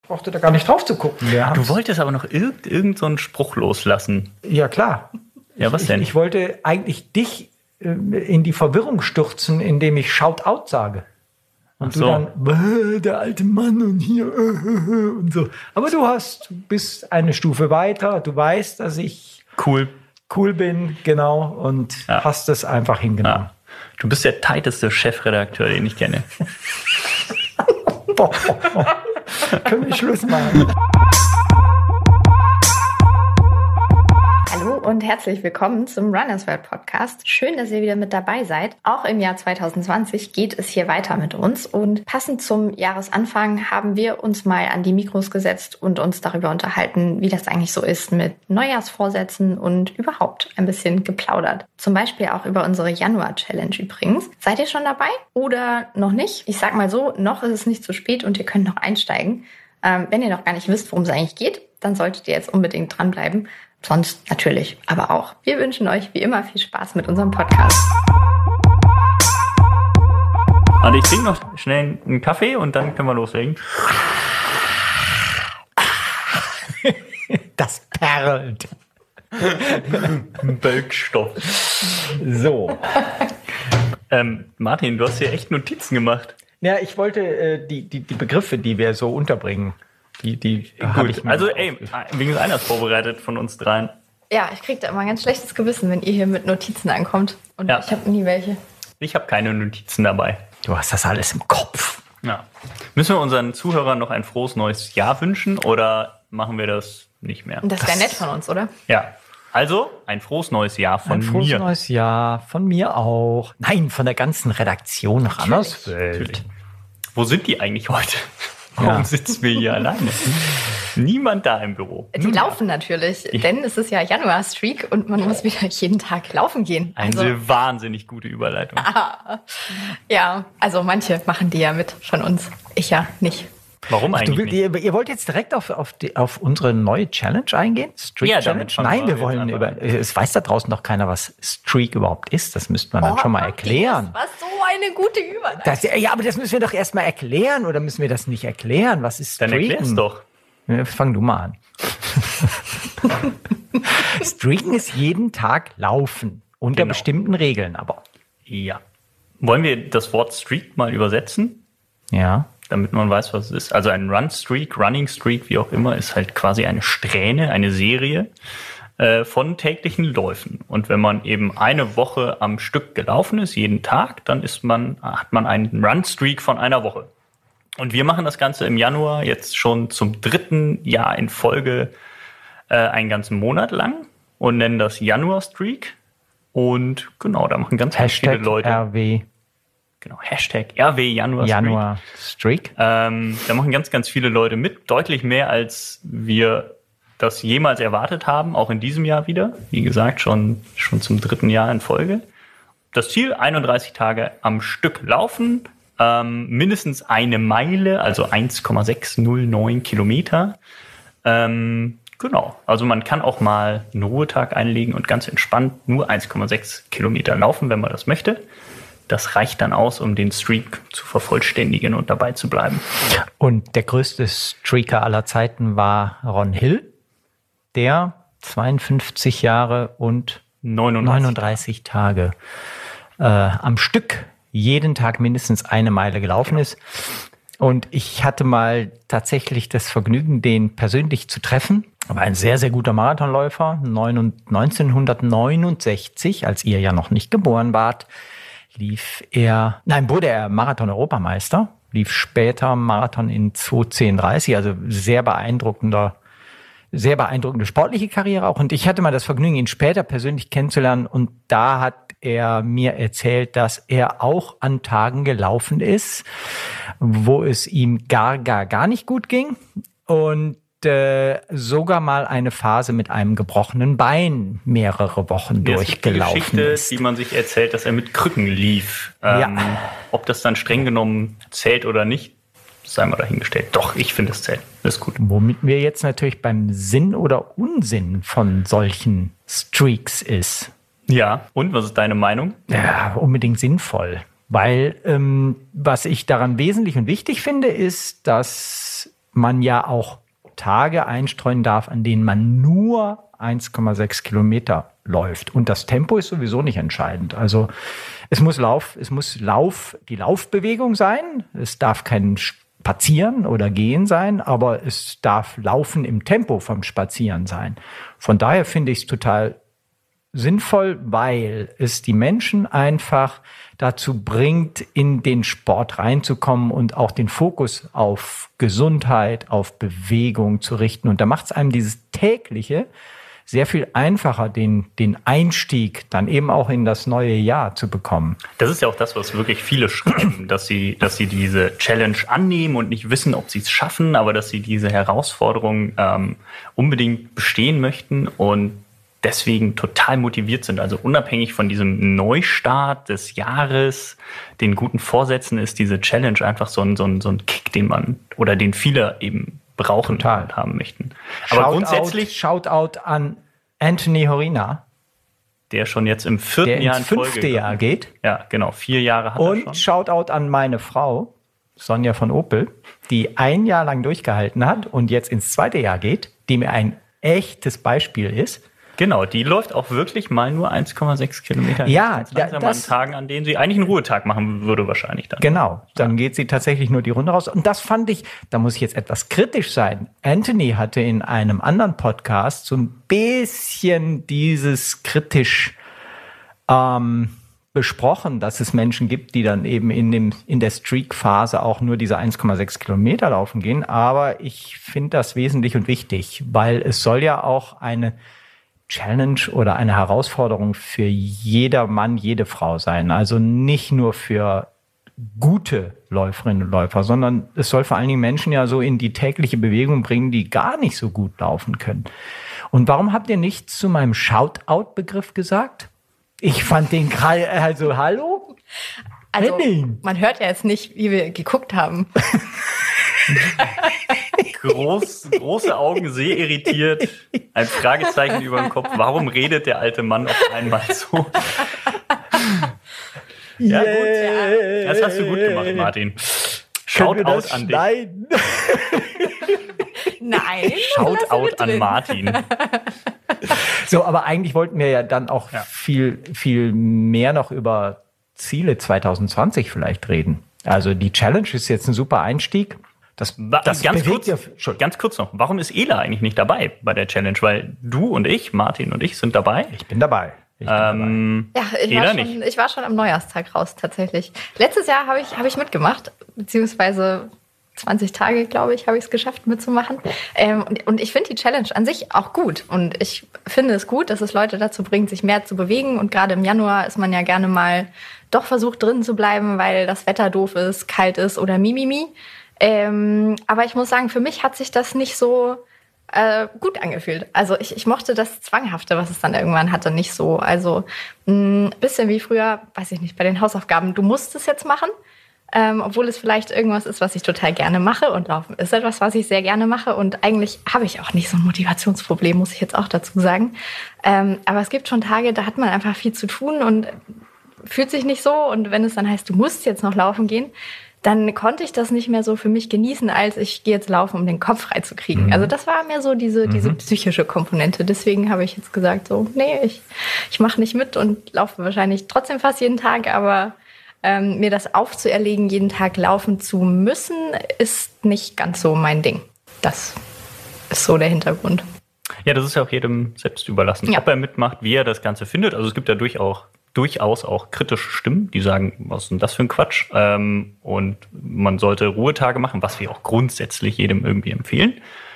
brauchte da gar nicht drauf zu gucken. Du wolltest aber noch irgend so einen Spruch loslassen. Ja, klar. Ja, was denn? Ich wollte eigentlich dich in die Verwirrung stürzen, indem ich Shout-out sage. Und so. du dann, der alte Mann und hier und so. Aber du bist eine Stufe weiter. Du weißt, dass ich cool bin, genau, und hast es einfach hingenommen. Ja. Du bist der tighteste Chefredakteur, den ich kenne. Boah. Können wir Schluss machen? Hallo und herzlich willkommen zum Runners World Podcast. Schön, dass ihr wieder mit dabei seid. Auch im Jahr 2020 geht es hier weiter mit uns und passend zum Jahresanfang haben wir uns mal an die Mikros gesetzt und uns darüber unterhalten, wie das eigentlich so ist mit Neujahrsvorsätzen und überhaupt ein bisschen geplaudert. Zum Beispiel auch über unsere Januar-Challenge übrigens. Seid ihr schon dabei oder noch nicht? Ich sag mal so, noch ist es nicht zu spät und ihr könnt noch einsteigen. Wenn ihr noch gar nicht wisst, worum es eigentlich geht, dann solltet ihr jetzt unbedingt dranbleiben. Sonst natürlich, aber auch. Wir wünschen euch wie immer viel Spaß mit unserem Podcast. Und ich trinke noch schnell einen Kaffee und dann können wir loslegen. Das perlt. Bölkstoff. So. Martin, du hast hier echt Notizen gemacht. Ja, ich wollte die Begriffe, die wir so unterbringen, die habe ich mir also wegen einer ist vorbereitet von uns dreien. Ja, ich kriege da immer ein ganz schlechtes Gewissen, wenn ihr hier mit Notizen ankommt. Und ich habe nie welche. Ich habe keine Notizen dabei. Du hast das alles im Kopf. Ja. Müssen wir unseren Zuhörern noch ein frohes neues Jahr wünschen oder machen wir das nicht mehr? Das wäre nett von uns, oder? Ja. Also, ein frohes neues Jahr von mir. Ein frohes neues Jahr von mir auch. Nein, von der ganzen Redaktion Runners World. Wo sind die eigentlich heute? Warum sitzen wir hier alleine? Niemand da im Büro. Die laufen natürlich, denn es ist ja Januar-Streak und man muss wieder jeden Tag laufen gehen. Eine wahnsinnig gute Überleitung. Ja, also manche machen die ja mit von uns. Ich ja nicht. Warum eigentlich nicht? Ihr wollt jetzt direkt auf unsere neue Challenge eingehen? Streak Challenge? Nein, wir wollen es weiß da draußen noch keiner, was Streak überhaupt ist. Das müsste man dann schon mal erklären. Das war so eine gute Überleitung. Aber das müssen wir doch erst mal erklären, oder müssen wir das nicht erklären? Was ist Streaken? Dann erklär's doch. Ja, fang du mal an. Streaken ist jeden Tag laufen. Unter bestimmten Regeln aber. Ja. Wollen wir das Wort Streak mal übersetzen? Ja. Damit man weiß, was es ist. Also ein Run-Streak, Running-Streak, wie auch immer, ist halt quasi eine Strähne, eine Serie von täglichen Läufen. Und wenn man eben eine Woche am Stück gelaufen ist, jeden Tag, dann hat man einen Run-Streak von einer Woche. Und wir machen das Ganze im Januar jetzt schon zum 3. Jahr in Folge einen ganzen Monat lang und nennen das Januar-Streak. Und genau, da machen ganz viele Leute. RW. Genau, Hashtag RW Januar-Streak. Da machen ganz viele Leute mit. Deutlich mehr, als wir das jemals erwartet haben. Auch in diesem Jahr wieder. Wie gesagt, schon zum 3. Jahr in Folge. Das Ziel, 31 Tage am Stück laufen. Mindestens eine Meile, also 1,609 Kilometer. Genau, also man kann auch mal einen Ruhetag einlegen und ganz entspannt nur 1,6 Kilometer laufen, wenn man das möchte. Das reicht dann aus, um den Streak zu vervollständigen und dabei zu bleiben. Und der größte Streaker aller Zeiten war Ron Hill, der 52 Jahre und 39 Tage am Stück jeden Tag mindestens eine Meile gelaufen ist. Und ich hatte mal tatsächlich das Vergnügen, den persönlich zu treffen. Er war ein sehr, sehr guter Marathonläufer. 1969, als ihr ja noch nicht geboren wart, wurde er Marathon-Europameister, lief später Marathon in 2:10:30, also sehr beeindruckende sportliche Karriere auch. Und ich hatte mal das Vergnügen, ihn später persönlich kennenzulernen. Und da hat er mir erzählt, dass er auch an Tagen gelaufen ist, wo es ihm gar nicht gut ging. Und sogar mal eine Phase mit einem gebrochenen Bein mehrere Wochen durchgelaufen ist. Die Geschichte, die man sich erzählt, dass er mit Krücken lief. Ob das dann streng genommen zählt oder nicht, sei mal dahingestellt. Doch, ich finde es zählt. Das ist gut. Womit wir jetzt natürlich beim Sinn oder Unsinn von solchen Streaks ist. Ja, und was ist deine Meinung? Ja, unbedingt sinnvoll. Weil was ich daran wesentlich und wichtig finde, ist, dass man ja auch Tage einstreuen darf, an denen man nur 1,6 Kilometer läuft. Und das Tempo ist sowieso nicht entscheidend. Also es muss die Laufbewegung sein. Es darf kein Spazieren oder Gehen sein, aber es darf Laufen im Tempo vom Spazieren sein. Von daher finde ich es total sinnvoll, weil es die Menschen einfach dazu bringt, in den Sport reinzukommen und auch den Fokus auf Gesundheit, auf Bewegung zu richten. Und da macht es einem dieses tägliche sehr viel einfacher, den Einstieg dann eben auch in das neue Jahr zu bekommen. Das ist ja auch das, was wirklich viele schreiben, dass sie diese Challenge annehmen und nicht wissen, ob sie es schaffen, aber dass sie diese Herausforderung unbedingt bestehen möchten und deswegen total motiviert sind. Also unabhängig von diesem Neustart des Jahres, den guten Vorsätzen, ist diese Challenge einfach so ein Kick, den viele eben brauchen und haben möchten. Aber grundsätzlich Shoutout an Anthony Horina, der schon jetzt im 4. Jahr in Folge 5. Jahr geht. Ja, genau, 4 Jahre hat er schon. Und Shoutout an meine Frau, Sonja von Opel, die 1 Jahr lang durchgehalten hat und jetzt ins 2. Jahr geht, die mir ein echtes Beispiel ist. Genau, die läuft auch wirklich mal nur 1,6 Kilometer. Ja, an Tagen, an denen sie eigentlich einen Ruhetag machen würde wahrscheinlich dann. Genau, dann geht sie tatsächlich nur die Runde raus. Und das fand ich, da muss ich jetzt etwas kritisch sein. Anthony hatte in einem anderen Podcast so ein bisschen dieses kritisch besprochen, dass es Menschen gibt, die dann eben in der Streak-Phase auch nur diese 1,6 Kilometer laufen gehen. Aber ich finde das wesentlich und wichtig, weil es soll ja auch eine Challenge oder eine Herausforderung für jeder Mann, jede Frau sein. Also nicht nur für gute Läuferinnen und Läufer, sondern es soll vor allen Dingen Menschen ja so in die tägliche Bewegung bringen, die gar nicht so gut laufen können. Und warum habt ihr nichts zu meinem Shoutout-Begriff gesagt? Ich fand den gerade, also hallo? Also man hört ja jetzt nicht, wie wir geguckt haben. Große Augen, sehr irritiert, ein Fragezeichen über dem Kopf. Warum redet der alte Mann auf einmal so? Ja, gut. Das hast du gut gemacht, Martin. Shoutout an dich. Nein. Shoutout an Martin. So, aber eigentlich wollten wir ja dann auch viel mehr noch über Ziele 2020 vielleicht reden. Also die Challenge ist jetzt ein super Einstieg. Ganz kurz noch, warum ist Ela eigentlich nicht dabei bei der Challenge? Weil du und ich, Martin und ich, sind dabei. Ich bin dabei. Ich war schon am Neujahrstag raus, tatsächlich. Letztes Jahr habe ich mitgemacht, beziehungsweise 20 Tage, glaube ich, habe ich es geschafft mitzumachen. Und ich finde die Challenge an sich auch gut. Und ich finde es gut, dass es Leute dazu bringt, sich mehr zu bewegen. Und gerade im Januar ist man ja gerne mal doch versucht, drin zu bleiben, weil das Wetter doof ist, kalt ist oder mimimi. Aber ich muss sagen, für mich hat sich das nicht so gut angefühlt. Also ich mochte das Zwanghafte, was es dann irgendwann hatte, nicht so. Also ein bisschen wie früher, weiß ich nicht, bei den Hausaufgaben, du musst es jetzt machen, obwohl es vielleicht irgendwas ist, was ich total gerne mache. Und Laufen ist etwas, was ich sehr gerne mache. Und eigentlich habe ich auch nicht so ein Motivationsproblem, muss ich jetzt auch dazu sagen. Aber es gibt schon Tage, da hat man einfach viel zu tun und fühlt sich nicht so. Und wenn es dann heißt, du musst jetzt noch laufen gehen, dann konnte ich das nicht mehr so für mich genießen, als ich gehe jetzt laufen, um den Kopf frei zu kriegen. Mhm. Also das war mehr so diese psychische Komponente. Deswegen habe ich jetzt gesagt, so, nee, ich mache nicht mit und laufe wahrscheinlich trotzdem fast jeden Tag. Aber mir das aufzuerlegen, jeden Tag laufen zu müssen, ist nicht ganz so mein Ding. Das ist so der Hintergrund. Ja, das ist ja auch jedem selbst überlassen, ob er mitmacht, wie er das Ganze findet. Also es gibt ja durchaus auch kritische Stimmen, die sagen, was ist denn das für ein Quatsch? Und man sollte Ruhetage machen, was wir auch grundsätzlich jedem irgendwie empfehlen.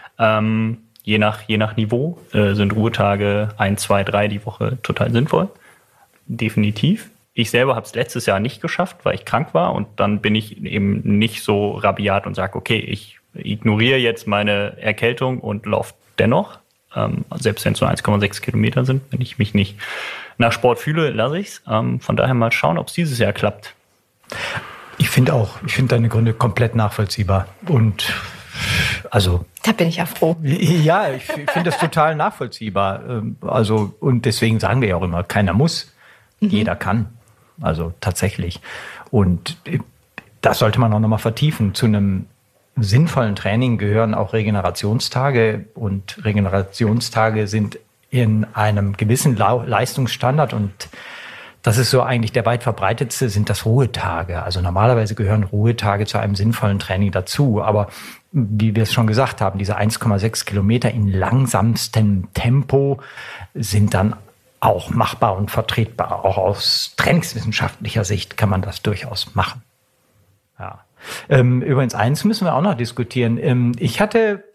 Je nach Niveau sind Ruhetage 1, 2, 3 die Woche total sinnvoll. Definitiv. Ich selber habe es letztes Jahr nicht geschafft, weil ich krank war. Und dann bin ich eben nicht so rabiat und sage, okay, ich ignoriere jetzt meine Erkältung und laufe dennoch. Selbst wenn es nur 1,6 Kilometer sind, wenn ich mich nicht nach Sport fühle, lasse ich es. Von daher mal schauen, ob es dieses Jahr klappt. Ich finde deine Gründe komplett nachvollziehbar. Und also. Da bin ich ja froh. Ja, ich finde das total nachvollziehbar. Also, und deswegen sagen wir ja auch immer, keiner muss, jeder kann. Also tatsächlich. Und das sollte man auch nochmal vertiefen zu einem sinnvollen Training gehören auch Regenerationstage, und Regenerationstage sind in einem gewissen Leistungsstandard, und das ist so eigentlich der weit verbreitetste, sind das Ruhetage. Also normalerweise gehören Ruhetage zu einem sinnvollen Training dazu, aber wie wir es schon gesagt haben, diese 1,6 Kilometer in langsamstem Tempo sind dann auch machbar und vertretbar. Auch aus trainingswissenschaftlicher Sicht kann man das durchaus machen. Ja. Übrigens, eins müssen wir auch noch diskutieren. Ich hatte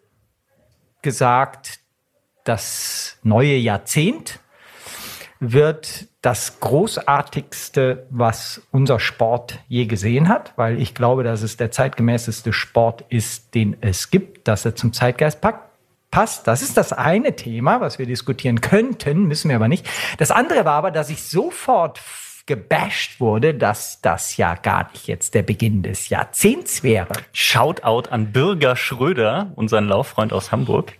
gesagt, das neue Jahrzehnt wird das großartigste, was unser Sport je gesehen hat, weil ich glaube, dass es der zeitgemäßeste Sport ist, den es gibt, dass er zum Zeitgeist passt. Das ist das eine Thema, was wir diskutieren könnten, müssen wir aber nicht. Das andere war aber, dass ich sofort gebasht wurde, dass das ja gar nicht jetzt der Beginn des Jahrzehnts wäre. Shoutout an Birger Schröder, unseren Lauffreund aus Hamburg.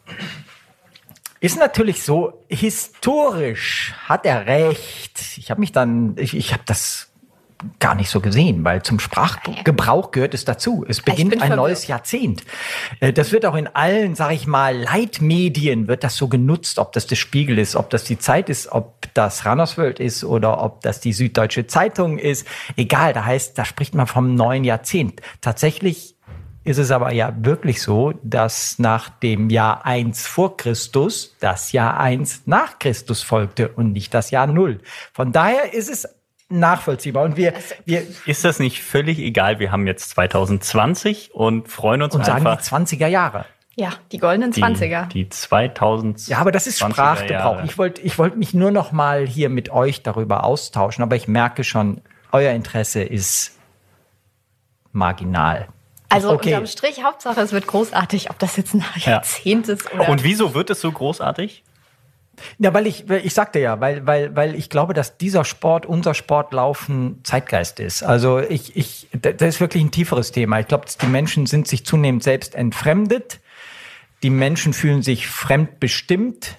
Ist natürlich so, historisch hat er recht. Ich habe das gar nicht so gesehen, weil zum Sprachgebrauch gehört es dazu. Es beginnt ein neues Jahrzehnt. Das wird auch in allen, sage ich mal, Leitmedien wird das so genutzt, ob das der Spiegel ist, ob das die Zeit ist, ob das Runners World ist oder ob das die Süddeutsche Zeitung ist. Egal, da spricht man vom neuen Jahrzehnt. Tatsächlich ist es aber ja wirklich so, dass nach dem Jahr 1 vor Christus das Jahr 1 nach Christus folgte und nicht das Jahr 0. Von daher ist es nachvollziehbar. Und wir ist das nicht völlig egal? Wir haben jetzt 2020 und freuen uns einfach. Und sagen die 20er Jahre. Ja, die goldenen 20er. Die 2000er. Ja, aber das ist Sprachgebrauch. Ich wollte mich nur noch mal hier mit euch darüber austauschen, aber ich merke schon, euer Interesse ist marginal. Also unterm Strich, Hauptsache es wird großartig, ob das jetzt ein Jahrzehnt ist oder... Und wieso wird es so großartig? Ja, weil ich sagte ja, weil ich glaube, dass unser Sport Laufen Zeitgeist ist. Also das ist wirklich ein tieferes Thema. Ich glaube, die Menschen sind sich zunehmend selbst entfremdet. Die Menschen fühlen sich fremdbestimmt.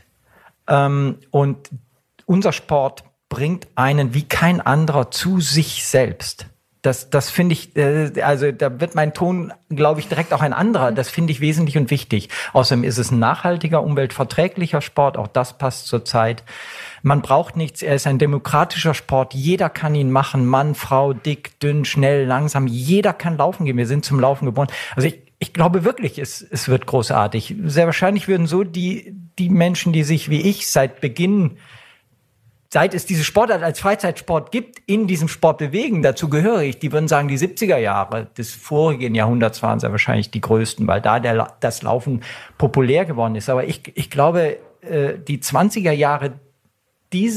Und unser Sport bringt einen wie kein anderer zu sich selbst. Das finde ich, also da wird mein Ton, glaube ich, direkt auch ein anderer. Das finde ich wesentlich und wichtig. Außerdem ist es ein nachhaltiger, umweltverträglicher Sport. Auch das passt zur Zeit. Man braucht nichts. Er ist ein demokratischer Sport. Jeder kann ihn machen. Mann, Frau, dick, dünn, schnell, langsam. Jeder kann laufen gehen. Wir sind zum Laufen geboren. Also ich glaube wirklich, es wird großartig. Sehr wahrscheinlich würden so die Menschen, die sich wie ich seit es diese Sportart als Freizeitsport gibt, in diesem Sport bewegen, dazu gehöre ich, die würden sagen, die 70er Jahre des vorigen Jahrhunderts waren sehr wahrscheinlich die größten, weil da das Laufen populär geworden ist. Aber ich glaube, die 20er Jahre die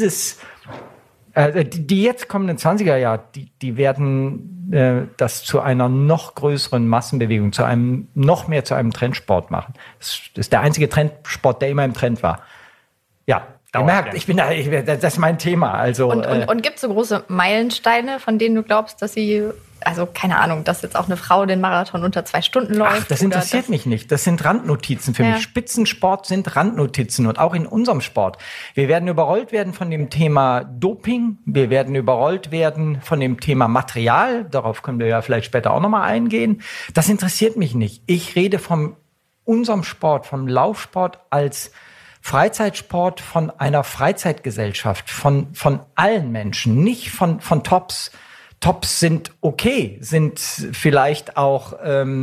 jetzt kommenden 20er Jahre, die werden das zu einer noch größeren Massenbewegung, zu einem Trendsport machen. Das ist der einzige Trendsport, der immer im Trend war. Ja. Ihr merkt, das ist mein Thema. Also, und gibt es so große Meilensteine, von denen du glaubst, dass sie, also keine Ahnung, dass jetzt auch eine Frau den Marathon unter 2 Stunden läuft? Ach, das interessiert mich nicht. Das sind Randnotizen für mich. Spitzensport sind Randnotizen und auch in unserem Sport. Wir werden überrollt werden von dem Thema Doping. Wir werden überrollt werden von dem Thema Material. Darauf können wir ja vielleicht später auch nochmal eingehen. Das interessiert mich nicht. Ich rede von unserem Sport, vom Laufsport als Freizeitsport, von einer Freizeitgesellschaft, von allen Menschen, nicht von Tops. Tops sind okay, sind vielleicht auch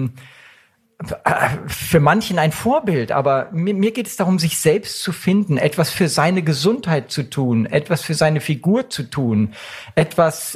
für manchen ein Vorbild, aber mir geht es darum, sich selbst zu finden, etwas für seine Gesundheit zu tun, etwas für seine Figur zu tun, etwas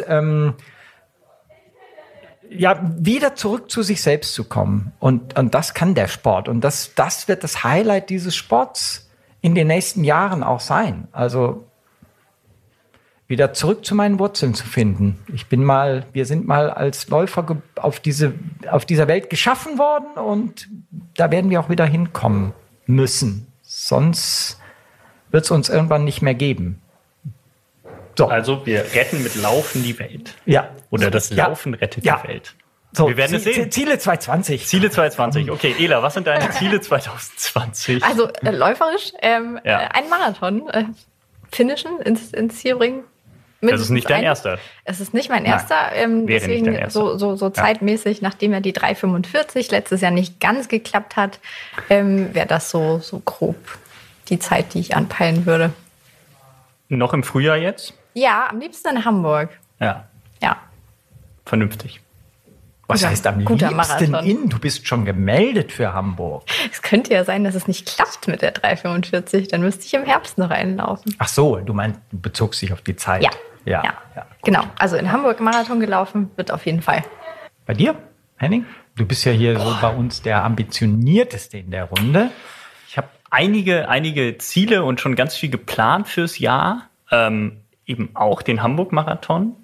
wieder zurück zu sich selbst zu kommen. Und das kann der Sport. Und das wird das Highlight dieses Sports in den nächsten Jahren auch sein. Also wieder zurück zu meinen Wurzeln zu finden. Wir sind mal als Läufer auf dieser Welt geschaffen worden und da werden wir auch wieder hinkommen müssen. Sonst wird es uns irgendwann nicht mehr geben. So. Also wir retten mit Laufen die Welt. Ja. Oder das Laufen rettet die Welt. So, wir werden es sehen. Ziele 2020. Ziele 2020. Okay, Ela, was sind deine Ziele 2020? Also läuferisch, einen Marathon finishen, ins Ziel bringen. Das ist nicht dein erster. Es ist nicht mein erster. Wäre deswegen nicht dein erster. So zeitmäßig, nachdem ja die 3,45 letztes Jahr nicht ganz geklappt hat, wäre das so grob die Zeit, die ich anpeilen würde. Noch im Frühjahr jetzt? Ja, am liebsten in Hamburg. Ja. Ja. Vernünftig. Was heißt am liebsten in? Du bist schon gemeldet für Hamburg. Es könnte ja sein, dass es nicht klappt mit der 3,45. Dann müsste ich im Herbst noch einlaufen. Ach so, du meinst, du bezogst dich auf die Zeit. Ja. Genau. Also in Hamburg Marathon gelaufen wird auf jeden Fall. Bei dir, Henning? Du bist ja hier so bei uns der ambitionierteste in der Runde. Ich habe einige Ziele und schon ganz viel geplant fürs Jahr. Eben auch den Hamburg-Marathon.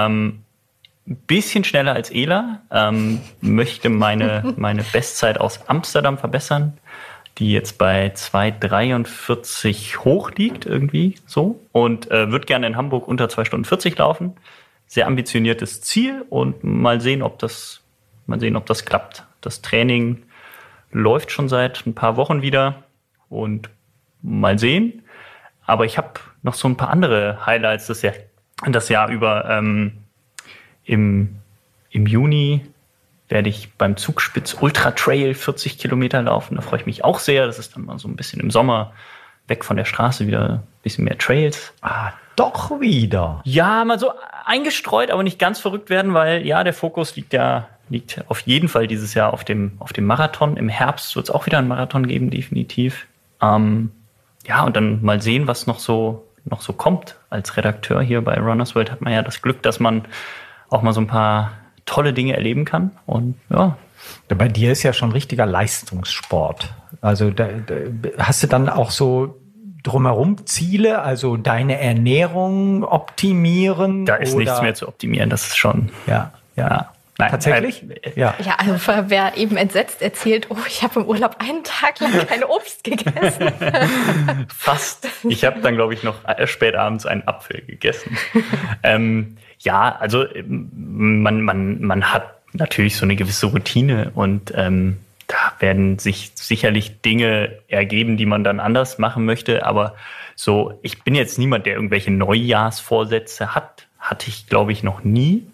Ein bisschen schneller als Ela. Möchte meine Bestzeit aus Amsterdam verbessern, die jetzt bei 2,43 hoch liegt irgendwie so. Und würde gerne in Hamburg unter 2 Stunden 40 laufen. Sehr ambitioniertes Ziel und mal sehen, ob das klappt. Das Training läuft schon seit ein paar Wochen wieder und mal sehen. Aber ich habe noch so ein paar andere Highlights das Jahr über. Im Juni werde ich beim Zugspitz Ultra Trail 40 Kilometer laufen. Da freue ich mich auch sehr. Das ist dann mal so ein bisschen im Sommer weg von der Straße, wieder ein bisschen mehr Trails. Doch wieder. Ja, mal so eingestreut, aber nicht ganz verrückt werden, weil ja, der Fokus liegt auf jeden Fall dieses Jahr auf dem Marathon. Im Herbst wird es auch wieder einen Marathon geben, definitiv. Und dann mal sehen, was noch so kommt. Als Redakteur hier bei Runners World hat man ja das Glück, dass man auch mal so ein paar tolle Dinge erleben kann. Und ja. Bei dir ist ja schon richtiger Leistungssport. Also hast du dann auch so drumherum Ziele, also deine Ernährung optimieren? Da ist nichts mehr zu optimieren, das ist schon. Ja. Nein, tatsächlich? Ja, also wer eben entsetzt erzählt, ich habe im Urlaub einen Tag lang kein Obst gegessen. Fast. Ich habe dann, glaube ich, noch spät abends einen Apfel gegessen. Also man hat natürlich so eine gewisse Routine und da werden sich sicherlich Dinge ergeben, die man dann anders machen möchte. Aber so, ich bin jetzt niemand, der irgendwelche Neujahrsvorsätze hat. Hatte ich, glaube ich, noch nie.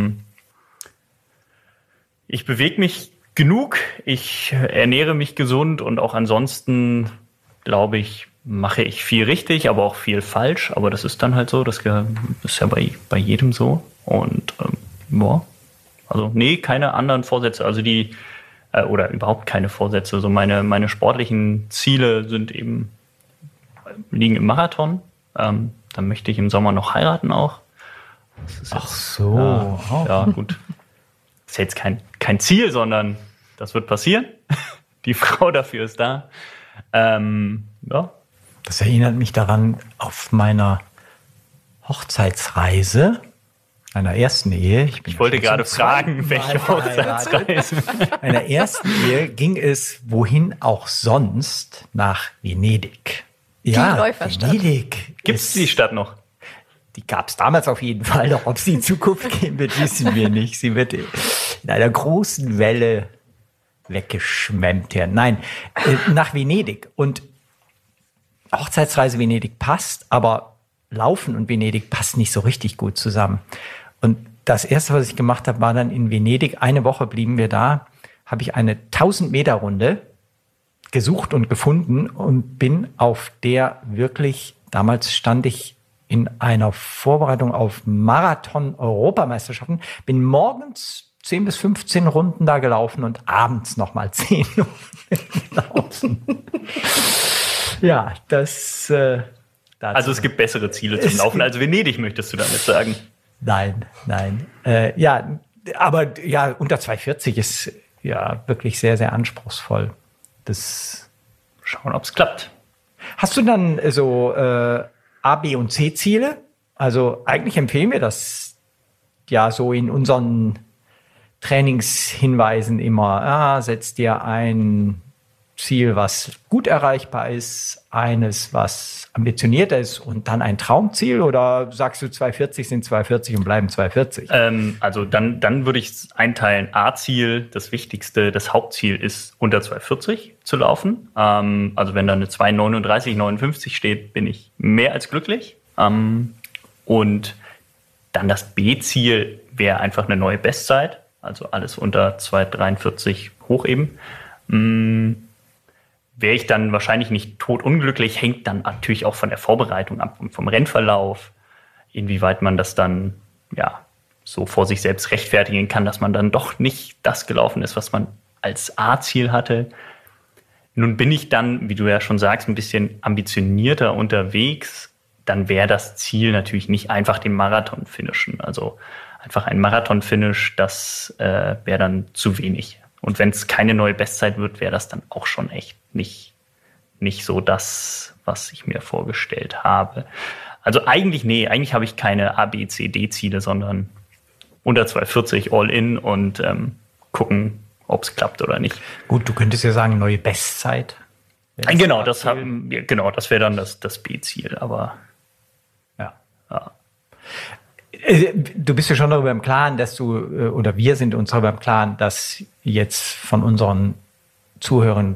Ich bewege mich genug, ich ernähre mich gesund und auch ansonsten, glaube ich, mache ich viel richtig, aber auch viel falsch. Aber das ist dann halt so, das ist ja bei jedem so. Und keine anderen Vorsätze, also oder überhaupt keine Vorsätze. Also meine sportlichen Ziele liegen im Marathon. Dann möchte ich im Sommer noch heiraten auch. Ach so. Ja, gut. Das ist jetzt kein Ziel, sondern das wird passieren. Die Frau dafür ist da. Das erinnert mich daran, auf meiner Hochzeitsreise, einer ersten Ehe. Ich wollte gerade fragen, welche Hochzeitsreise. Einer ersten Ehe ging es wohin auch sonst nach Venedig. Ja, Läuferstadt. Venedig. Gibt es die Stadt noch? Die gab es damals auf jeden Fall. Doch ob sie in Zukunft gehen wird, wissen wir nicht. Sie wird in einer großen Welle weggeschwemmt werden. Nein, nach Venedig. Und Hochzeitsreise Venedig passt, aber Laufen und Venedig passt nicht so richtig gut zusammen. Und das Erste, was ich gemacht habe, war dann in Venedig. Eine Woche blieben wir da. Habe ich eine 1000-Meter-Runde gesucht und gefunden und bin auf der wirklich, damals stand ich in einer Vorbereitung auf Marathon-Europameisterschaften, bin morgens 10 bis 15 Runden da gelaufen und abends nochmal 10 gelaufen. Ja, das... Also es gibt bessere Ziele zum Laufen als Venedig, möchtest du damit sagen? Nein. Aber unter 2,40 ist ja wirklich sehr, sehr anspruchsvoll. Schauen, ob es klappt. Hast du dann so A, B und C Ziele? Also eigentlich empfehlen wir das ja so in unseren Trainingshinweisen immer. Setz dir ein Ziel, was gut erreichbar ist, eines, was ambitionierter ist und dann ein Traumziel, oder sagst du 2,40 sind 2,40 und bleiben 2,40? Also dann würde ich es einteilen. A-Ziel, das Wichtigste, das Hauptziel ist unter 2,40 zu laufen. Also wenn da eine 2,39, 59 steht, bin ich mehr als glücklich. Und Dann das B-Ziel wäre einfach eine neue Bestzeit, also alles unter 2,43 hoch eben. Wäre ich dann wahrscheinlich nicht totunglücklich, hängt dann natürlich auch von der Vorbereitung ab und vom Rennverlauf, inwieweit man das dann so vor sich selbst rechtfertigen kann, dass man dann doch nicht das gelaufen ist, was man als A-Ziel hatte. Nun bin ich dann, wie du ja schon sagst, ein bisschen ambitionierter unterwegs. Dann wäre das Ziel natürlich nicht einfach den Marathon finishen. Also einfach ein Marathon-Finish, das wäre dann zu wenig. Und wenn es keine neue Bestzeit wird, wäre das dann auch schon echt nicht so das, was ich mir vorgestellt habe. Also eigentlich habe ich keine A, B, C, D-Ziele, sondern unter 2,40 all-in und gucken, ob es klappt oder nicht. Gut, du könntest ja sagen, neue Bestzeit. Genau, das wäre dann das B-Ziel, aber ja. Du bist ja schon darüber im Klaren, dass oder wir sind uns darüber im Klaren, dass jetzt von unseren Zuhörern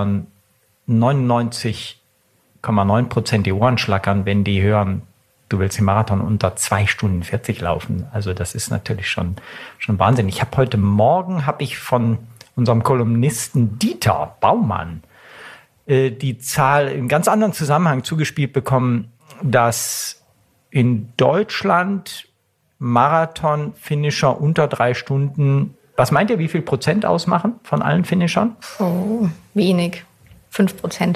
99,9% die Ohren schlackern, wenn die hören, du willst den Marathon unter 2 Stunden 40 laufen. Also das ist natürlich schon Wahnsinn. Ich habe heute Morgen von unserem Kolumnisten Dieter Baumann die Zahl in ganz anderen Zusammenhang zugespielt bekommen, dass in Deutschland Marathon-Finisher unter 3 Stunden, was meint ihr, wie viel Prozent ausmachen von allen Finishern? Oh, wenig. 5%.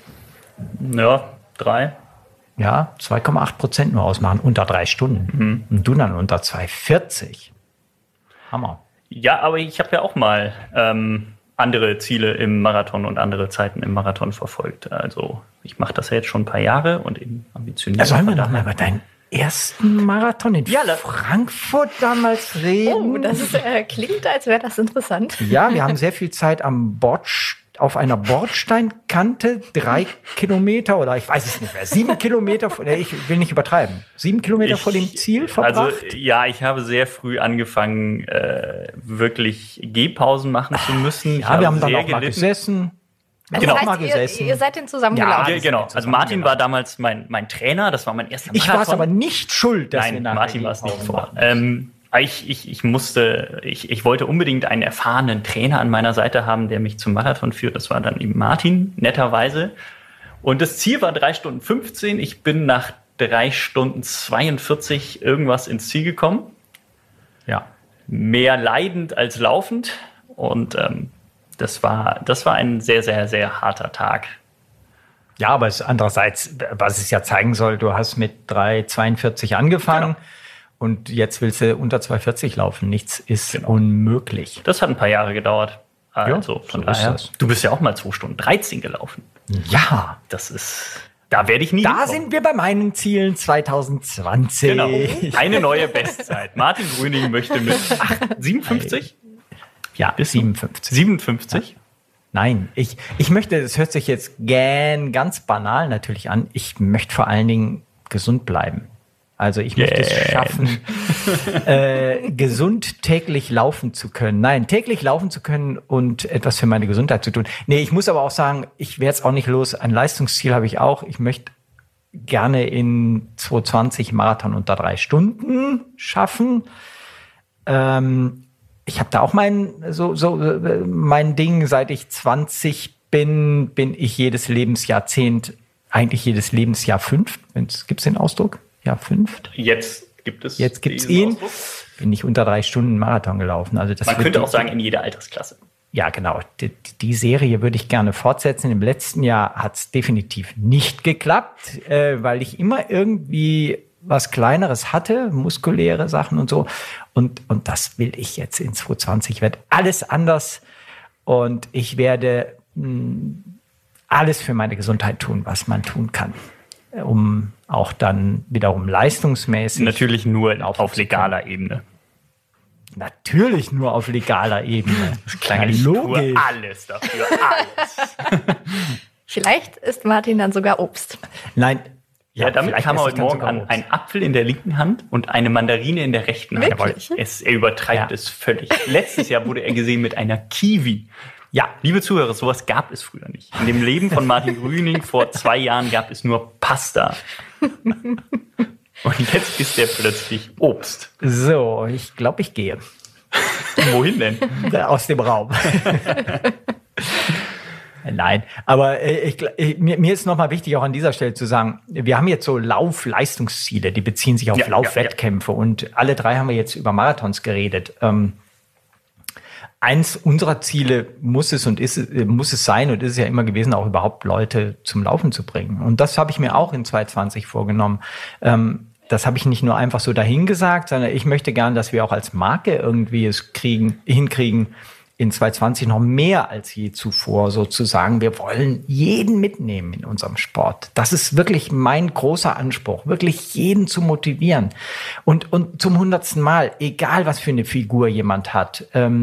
Ja, 3. Ja, 2,8% nur ausmachen, unter 3 Stunden. Und du dann unter 2,40. Hammer. Ja, aber ich habe ja auch mal andere Ziele im Marathon und andere Zeiten im Marathon verfolgt. Also ich mache das ja jetzt schon ein paar Jahre und eben ambitioniert. Also sollen wir noch mal über deinen ersten Marathon in Frankfurt damals reden? Oh, das klingt, als wäre das interessant. Ja, wir haben sehr viel Zeit auf einer Bordsteinkante 3 Kilometer oder ich weiß es nicht mehr, 7 Kilometer, ich will nicht übertreiben, 7 Kilometer vor dem Ziel verbracht? Also ja, ich habe sehr früh angefangen, wirklich Gehpausen machen zu müssen. Ja, wir haben dann auch mal gesessen. Also das heißt, ihr seid denn zusammengelaufen? Ja, genau. Also Martin war damals mein Trainer, das war mein erster Marathon. Ich war es aber nicht schuld, dass wir Martin war es nicht vor. Ich wollte unbedingt einen erfahrenen Trainer an meiner Seite haben, der mich zum Marathon führt. Das war dann eben Martin, netterweise. Und das Ziel war 3 Stunden 15. Ich bin nach 3 Stunden 42 irgendwas ins Ziel gekommen. Ja. Mehr leidend als laufend. Und das war ein sehr, sehr, sehr harter Tag. Ja, aber andererseits, was es ja zeigen soll, du hast mit 3,42 angefangen. Genau. Und jetzt willst du unter 2,40 laufen. Nichts ist unmöglich. Das hat ein paar Jahre gedauert. Also von daher. Du bist ja auch mal 2 Stunden 13 gelaufen. Ja. Da werde ich nie hinkommen. Sind wir bei meinen Zielen 2020. Genau. Eine neue Bestzeit. Martin Grüning möchte mit 57? Ja, bis 57. 57? Ja. Nein, ich möchte, das hört sich jetzt ganz banal natürlich an, ich möchte vor allen Dingen gesund bleiben. Also ich möchte es schaffen, gesund täglich laufen zu können. Nein, täglich laufen zu können und etwas für meine Gesundheit zu tun. Nee, ich muss aber auch sagen, ich werde es auch nicht los. Ein Leistungsziel habe ich auch. Ich möchte gerne in 2020 Marathon unter 3 Stunden schaffen. Ich habe da auch mein Ding, seit ich 20 bin ich jedes Lebensjahrzehnt, eigentlich jedes Lebensjahr 5. Gibt es den Ausdruck? Ja, 5. Jetzt gibt es ihn. Ausdruck. Bin ich unter 3 Stunden Marathon gelaufen. Also das Man könnte auch sagen, in jeder Altersklasse. Ja, genau. Die Serie würde ich gerne fortsetzen. Im letzten Jahr hat es definitiv nicht geklappt, weil ich immer irgendwie was Kleineres hatte, muskuläre Sachen und so. Und das will ich jetzt in 2020. Wird alles anders und ich werde alles für meine Gesundheit tun, was man tun kann, um auch dann wiederum leistungsmäßig. Natürlich nur auf legaler Ebene. Natürlich nur auf legaler Ebene. Das klang logisch. Alles dafür, alles. Vielleicht isst Martin dann sogar Obst. Nein. Ja, damit kam er heute Morgen an. Ein Apfel in der linken Hand und eine Mandarine in der rechten Hand. Er übertreibt es völlig. Letztes Jahr wurde er gesehen mit einer Kiwi. Ja, liebe Zuhörer, sowas gab es früher nicht. In dem Leben von Martin Grüning vor 2 Jahren gab es nur Pasta. Und jetzt ist der plötzlich Obst. So, ich glaube, ich gehe. Wohin denn? Aus dem Raum. Nein, aber mir ist nochmal wichtig, auch an dieser Stelle zu sagen, wir haben jetzt so Laufleistungsziele, die beziehen sich auf Laufwettkämpfe und alle drei haben wir jetzt über Marathons geredet. Eins unserer Ziele muss es sein und ist es ja immer gewesen, auch überhaupt Leute zum Laufen zu bringen. Und das habe ich mir auch in 2020 vorgenommen. Das habe ich nicht nur einfach so dahingesagt, sondern ich möchte gern, dass wir auch als Marke irgendwie es hinkriegen, in 2020 noch mehr als je zuvor sozusagen. Wir wollen jeden mitnehmen in unserem Sport. Das ist wirklich mein großer Anspruch, wirklich jeden zu motivieren. Und zum 100. Mal, egal was für eine Figur jemand hat,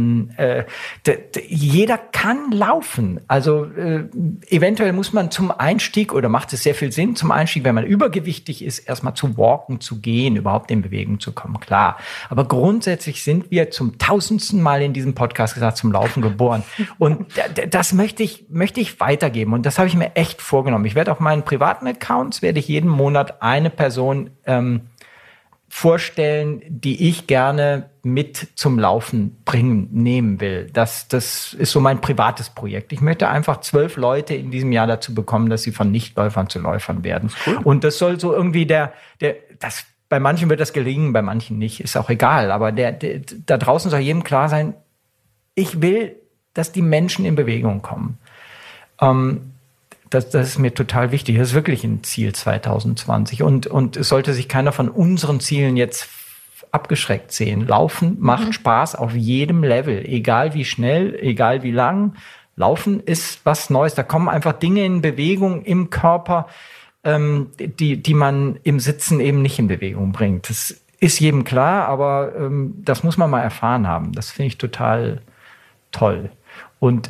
jeder kann laufen. Also eventuell muss man zum Einstieg, oder macht es sehr viel Sinn, zum Einstieg, wenn man übergewichtig ist, erstmal zu walken, zu gehen, überhaupt in Bewegung zu kommen, klar. Aber grundsätzlich sind wir zum 1000. Mal in diesem Podcast gesagt, zum Laufen geboren. Und das möchte ich weitergeben. Und das habe ich mir echt vorgenommen. Ich werde auf meinen privaten Accounts, jeden Monat eine Person vorstellen, die ich gerne mit zum Laufen nehmen will. Das ist so mein privates Projekt. Ich möchte einfach 12 Leute in diesem Jahr dazu bekommen, dass sie von Nichtläufern zu Läufern werden. Cool. Und das soll so irgendwie bei manchen wird das gelingen, bei manchen nicht, ist auch egal. Aber da draußen soll jedem klar sein, ich will, dass die Menschen in Bewegung kommen. Das ist mir total wichtig. Das ist wirklich ein Ziel 2020. Und es sollte sich keiner von unseren Zielen jetzt abgeschreckt sehen. Laufen macht Spaß auf jedem Level. Egal wie schnell, egal wie lang. Laufen ist was Neues. Da kommen einfach Dinge in Bewegung im Körper, die man im Sitzen eben nicht in Bewegung bringt. Das ist jedem klar, aber das muss man mal erfahren haben. Das finde ich total toll. Und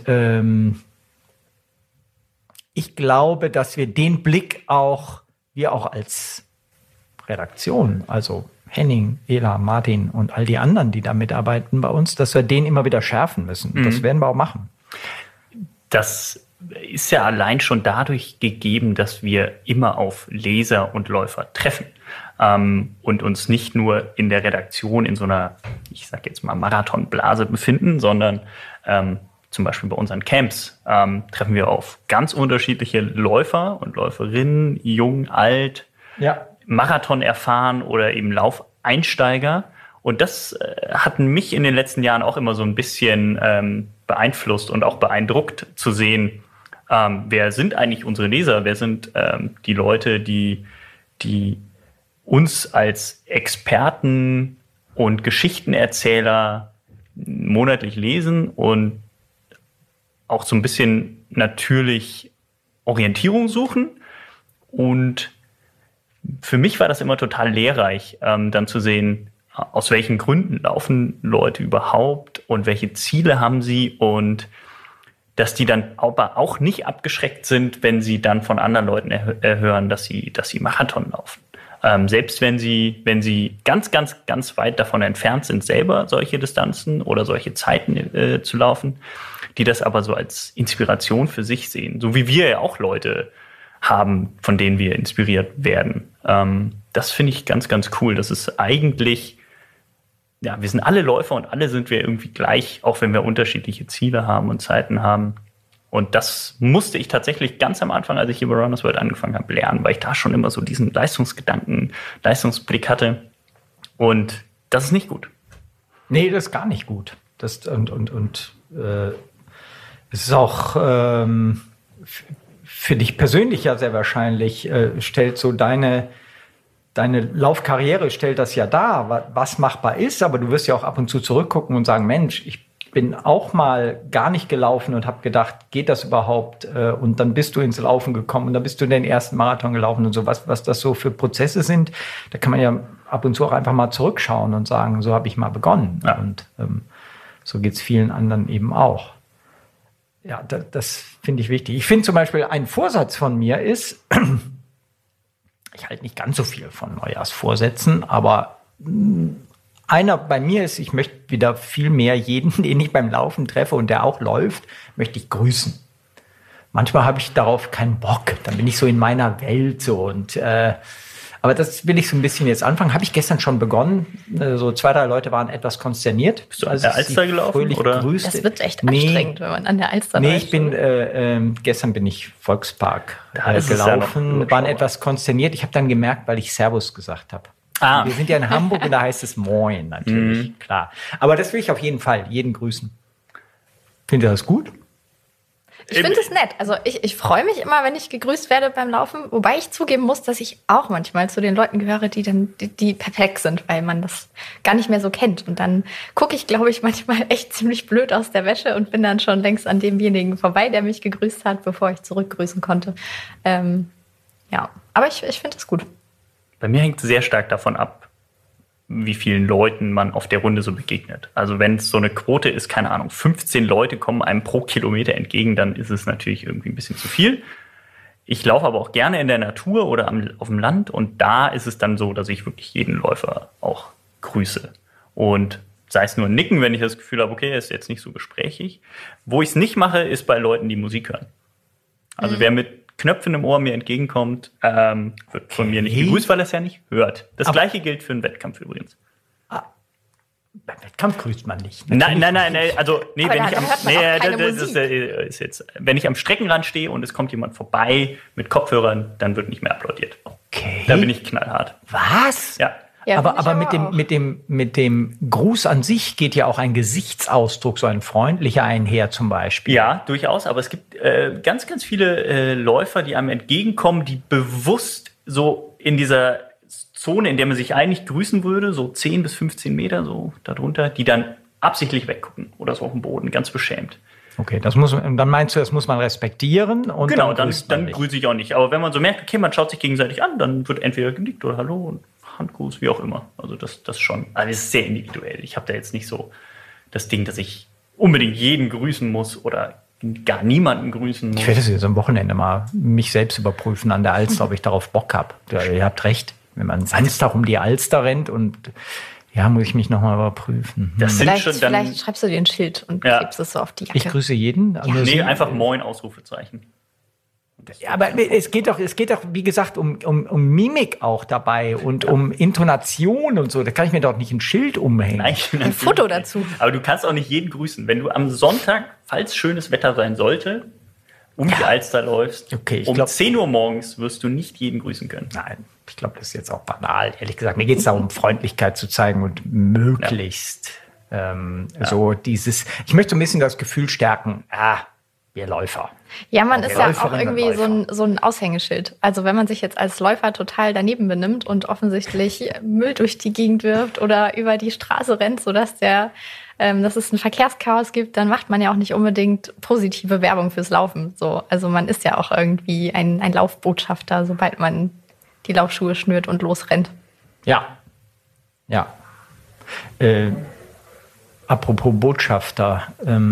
ich glaube, dass wir den Blick wir auch als Redaktion, also Henning, Ela, Martin und all die anderen, die da mitarbeiten bei uns, dass wir den immer wieder schärfen müssen. Das werden wir auch machen. Das ist ja allein schon dadurch gegeben, dass wir immer auf Leser und Läufer treffen. Und uns nicht nur in der Redaktion in so einer, ich sag jetzt mal, Marathonblase befinden, sondern zum Beispiel bei unseren Camps treffen wir auf ganz unterschiedliche Läufer und Läuferinnen, jung, alt, Marathon erfahren oder eben Laufeinsteiger. Und das hat mich in den letzten Jahren auch immer so ein bisschen beeinflusst und auch beeindruckt zu sehen, wer sind eigentlich unsere Leser, wer sind die Leute, die uns als Experten und Geschichtenerzähler monatlich lesen und auch so ein bisschen natürlich Orientierung suchen. Und für mich war das immer total lehrreich, dann zu sehen, aus welchen Gründen laufen Leute überhaupt und welche Ziele haben sie und dass die dann aber auch nicht abgeschreckt sind, wenn sie dann von anderen Leuten hören, dass sie Marathon laufen. Selbst wenn sie ganz, ganz, ganz weit davon entfernt sind, selber solche Distanzen oder solche Zeiten zu laufen, die das aber so als Inspiration für sich sehen. So wie wir ja auch Leute haben, von denen wir inspiriert werden. Das finde ich ganz, ganz cool. Das ist eigentlich, ja, wir sind alle Läufer und alle sind wir irgendwie gleich, auch wenn wir unterschiedliche Ziele haben und Zeiten haben. Und das musste ich tatsächlich ganz am Anfang, als ich hier bei Runners World angefangen habe, lernen, weil ich da schon immer so diesen Leistungsblick hatte. Und das ist nicht gut. Nee, das ist gar nicht gut. Es ist auch für dich persönlich ja sehr wahrscheinlich, stellt so deine Laufkarriere stellt das ja dar, was machbar ist, aber du wirst ja auch ab und zu zurückgucken und sagen, Mensch, ich bin auch mal gar nicht gelaufen und habe gedacht, geht das überhaupt? Und dann bist du ins Laufen gekommen und dann bist du den ersten Marathon gelaufen und so, was das so für Prozesse sind. Da kann man ja ab und zu auch einfach mal zurückschauen und sagen, so habe ich mal begonnen. Ja. Und so geht es vielen anderen eben auch. Ja, das finde ich wichtig. Ich finde zum Beispiel, ein Vorsatz von mir ist, ich halte nicht ganz so viel von Neujahrsvorsätzen, aber einer bei mir ist, ich möchte wieder viel mehr jeden, den ich beim Laufen treffe und der auch läuft, möchte ich grüßen. Manchmal habe ich darauf keinen Bock, dann bin ich so in meiner Welt so und Aber das will ich so ein bisschen jetzt anfangen. Habe ich gestern schon begonnen. So 2, 3 Leute waren etwas konsterniert. Bist du an der Alster gelaufen? Oder? Das wird echt anstrengend, wenn man an der Alster läuft. Gestern bin ich Volkspark gelaufen, ja, waren etwas konsterniert. Ich habe dann gemerkt, weil ich Servus gesagt habe. Wir sind ja in Hamburg und da heißt es Moin natürlich, klar. Aber das will ich auf jeden Fall, jeden grüßen. Findet ihr das gut? Ich finde es nett. Also ich freue mich immer, wenn ich gegrüßt werde beim Laufen. Wobei ich zugeben muss, dass ich auch manchmal zu den Leuten gehöre, die perfekt sind, weil man das gar nicht mehr so kennt. Und dann gucke ich, glaube ich, manchmal echt ziemlich blöd aus der Wäsche und bin dann schon längst an demjenigen vorbei, der mich gegrüßt hat, bevor ich zurückgrüßen konnte. Ja, aber ich finde es gut. Bei mir hängt es sehr stark davon ab, wie vielen Leuten man auf der Runde so begegnet. Also wenn es so eine Quote ist, keine Ahnung, 15 Leute kommen einem pro Kilometer entgegen, dann ist es natürlich irgendwie ein bisschen zu viel. Ich laufe aber auch gerne in der Natur oder auf dem Land und da ist es dann so, dass ich wirklich jeden Läufer auch grüße. Und sei es nur ein Nicken, wenn ich das Gefühl habe, okay, er ist jetzt nicht so gesprächig. Wo ich es nicht mache, ist bei Leuten, die Musik hören. Also wer mit Knöpfen im Ohr mir entgegenkommt, wird von mir nicht gegrüßt, weil er es ja nicht hört. Das Gleiche gilt für einen Wettkampf übrigens. Beim Wettkampf grüßt man nicht. Nein. Also, wenn ich am Streckenrand stehe und es kommt jemand vorbei mit Kopfhörern, dann wird nicht mehr applaudiert. Okay. Da bin ich knallhart. Was? Ja. Ja, aber mit dem Gruß an sich geht ja auch ein Gesichtsausdruck, so ein freundlicher einher zum Beispiel. Ja, durchaus. Aber es gibt ganz, ganz viele Läufer, die einem entgegenkommen, die bewusst so in dieser Zone, in der man sich eigentlich grüßen würde, so 10 bis 15 Meter so darunter, die dann absichtlich weggucken oder so auf dem Boden, ganz beschämt. Okay, dann meinst du, das muss man respektieren und genau, dann grüße ich auch nicht. Aber wenn man so merkt, okay, man schaut sich gegenseitig an, dann wird entweder genickt oder Hallo und Handgruß, wie auch immer. Also das schon. Also es ist sehr individuell. Ich habe da jetzt nicht so das Ding, dass ich unbedingt jeden grüßen muss oder gar niemanden grüßen muss. Ich werde jetzt am Wochenende mal mich selbst überprüfen an der Alster, ob ich darauf Bock habe. Ihr habt recht. Wenn man Samstag um die Alster rennt und muss ich mich nochmal überprüfen. Vielleicht schreibst du dir ein Schild und klebst es so auf die Jacke. Ich grüße jeden. Ja. Einfach Moin, Ausrufezeichen. Ja, aber es geht doch, wie gesagt, um Mimik auch dabei und um Intonation und so. Da kann ich mir doch nicht ein Schild umhängen. Nein, ein Foto dazu. Aber du kannst auch nicht jeden grüßen. Wenn du am Sonntag, falls schönes Wetter sein sollte, die Alster läufst, 10 Uhr morgens wirst du nicht jeden grüßen können. Nein, ich glaube, das ist jetzt auch banal. Ehrlich gesagt, mir geht es darum, Freundlichkeit zu zeigen und möglichst so dieses, ich möchte so ein bisschen das Gefühl stärken, wir Läufer. Ja, man ist ja auch irgendwie so ein Aushängeschild. Also wenn man sich jetzt als Läufer total daneben benimmt und offensichtlich Müll durch die Gegend wirft oder über die Straße rennt, sodass dass es ein Verkehrschaos gibt, dann macht man ja auch nicht unbedingt positive Werbung fürs Laufen. So, also man ist ja auch irgendwie ein Laufbotschafter, sobald man die Laufschuhe schnürt und losrennt. Ja. Apropos Botschafter.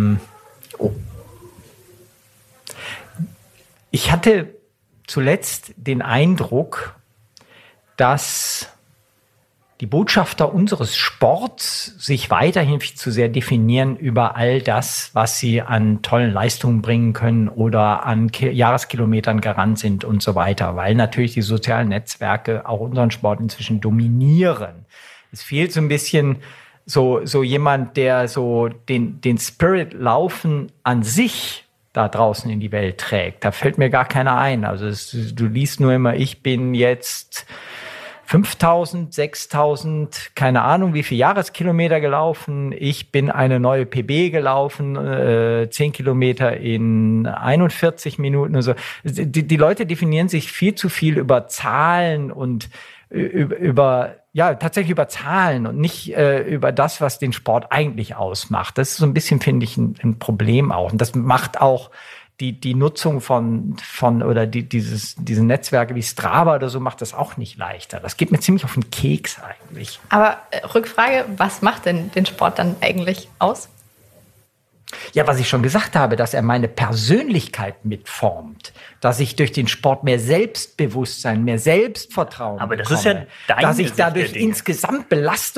Ich hatte zuletzt den Eindruck, dass die Botschafter unseres Sports sich weiterhin viel zu sehr definieren über all das, was sie an tollen Leistungen bringen können oder an Jahreskilometern garant sind und so weiter, weil natürlich die sozialen Netzwerke auch unseren Sport inzwischen dominieren. Es fehlt so ein bisschen so jemand, der so den Spirit Laufen an sich da draußen in die Welt trägt. Da fällt mir gar keiner ein. Also du liest nur immer, ich bin jetzt 5.000, 6.000, keine Ahnung, wie viele Jahreskilometer gelaufen. Ich bin eine neue PB gelaufen, 10 Kilometer in 41 Minuten. Also die Leute definieren sich viel zu viel über Zahlen und tatsächlich über Zahlen und nicht über das, was den Sport eigentlich ausmacht. Das ist so ein bisschen, finde ich, ein Problem auch. Und das macht auch die Nutzung von oder diese Netzwerke wie Strava oder so macht das auch nicht leichter. Das geht mir ziemlich auf den Keks eigentlich. Aber Rückfrage, was macht denn den Sport dann eigentlich aus? Ja, was ich schon gesagt habe, dass er meine Persönlichkeit mitformt, dass ich durch den Sport mehr Selbstbewusstsein, mehr Selbstvertrauen bekomme, das ist ja dass ich dadurch insgesamt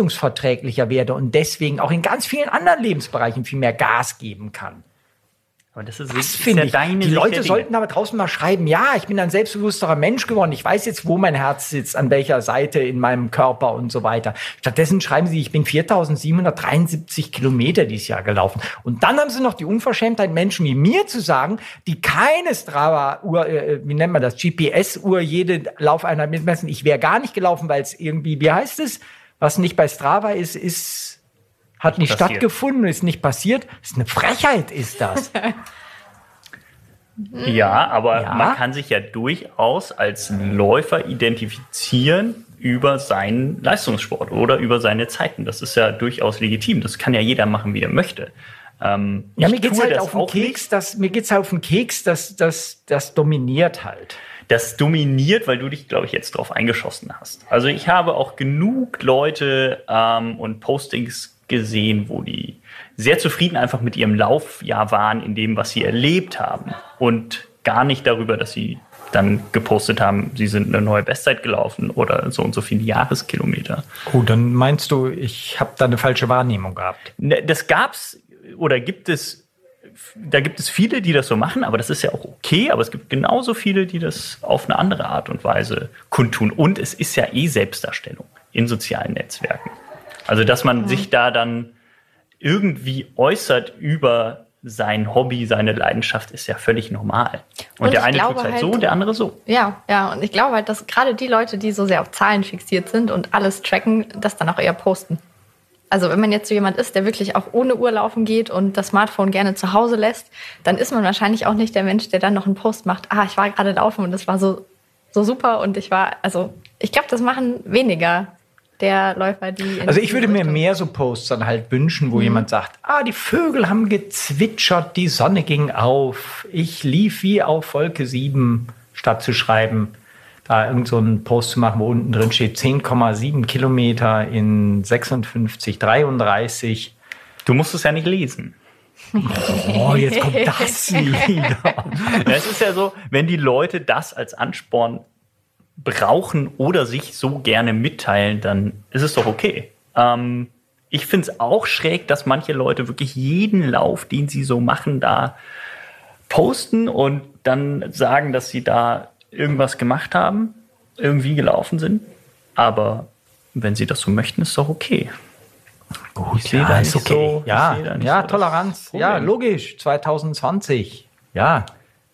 belastungsverträglicher werde und deswegen auch in ganz vielen anderen Lebensbereichen viel mehr Gas geben kann. Aber das ist ja deine Die Leute sollten aber draußen mal schreiben, ja, ich bin ein selbstbewussterer Mensch geworden. Ich weiß jetzt, wo mein Herz sitzt, an welcher Seite in meinem Körper und so weiter. Stattdessen schreiben sie, ich bin 4.773 Kilometer dieses Jahr gelaufen. Und dann haben sie noch die Unverschämtheit, Menschen wie mir zu sagen, die keine Strava-Uhr, wie nennt man das, GPS-Uhr, jede Laufeinheit mitmessen. Ich wäre gar nicht gelaufen, weil es irgendwie, wie heißt es, was nicht bei Strava ist hat nicht stattgefunden, ist nicht passiert. Das ist eine Frechheit, ist das. Ja, aber man kann sich ja durchaus als Läufer identifizieren über seinen Leistungssport oder über seine Zeiten. Das ist ja durchaus legitim. Das kann ja jeder machen, wie er möchte. Mir geht's halt auf den Keks, das dominiert halt. Das dominiert, weil du dich, glaube ich, jetzt drauf eingeschossen hast. Also ich habe auch genug Leute und Postings gesehen, wo die sehr zufrieden einfach mit ihrem Laufjahr waren, in dem, was sie erlebt haben. Und gar nicht darüber, dass sie dann gepostet haben, sie sind eine neue Bestzeit gelaufen oder so und so viele Jahreskilometer. Oh, dann meinst du, ich habe da eine falsche Wahrnehmung gehabt? Das gab's oder gibt es, da gibt es viele, die das so machen, aber das ist ja auch okay. Aber es gibt genauso viele, die das auf eine andere Art und Weise kundtun. Und es ist ja Selbstdarstellung in sozialen Netzwerken. Also, dass man sich da dann irgendwie äußert über sein Hobby, seine Leidenschaft, ist ja völlig normal. Und der eine tut es halt so und der andere so. Ja, und ich glaube halt, dass gerade die Leute, die so sehr auf Zahlen fixiert sind und alles tracken, das dann auch eher posten. Also wenn man jetzt so jemand ist, der wirklich auch ohne Uhr laufen geht und das Smartphone gerne zu Hause lässt, dann ist man wahrscheinlich auch nicht der Mensch, der dann noch einen Post macht. Ich war gerade laufen und das war so super und ich glaube, das machen weniger der Läufer, die... Also ich würde mir mehr so Posts dann halt wünschen, wo jemand sagt, die Vögel haben gezwitschert, die Sonne ging auf, ich lief wie auf Wolke 7, statt zu schreiben, da irgend so einen Post zu machen, wo unten drin steht 10,7 Kilometer in 56,33. Du musst es ja nicht lesen. Oh, jetzt kommt das wieder. Es ist ja so, wenn die Leute das als Ansporn brauchen oder sich so gerne mitteilen, dann ist es doch okay. Ich finde es auch schräg, dass manche Leute wirklich jeden Lauf, den sie so machen, da posten und dann sagen, dass sie da irgendwas gemacht haben, irgendwie gelaufen sind. Aber wenn sie das so möchten, ist doch okay. Gut, ist okay. Toleranz. Ja, logisch. 2020. Ja.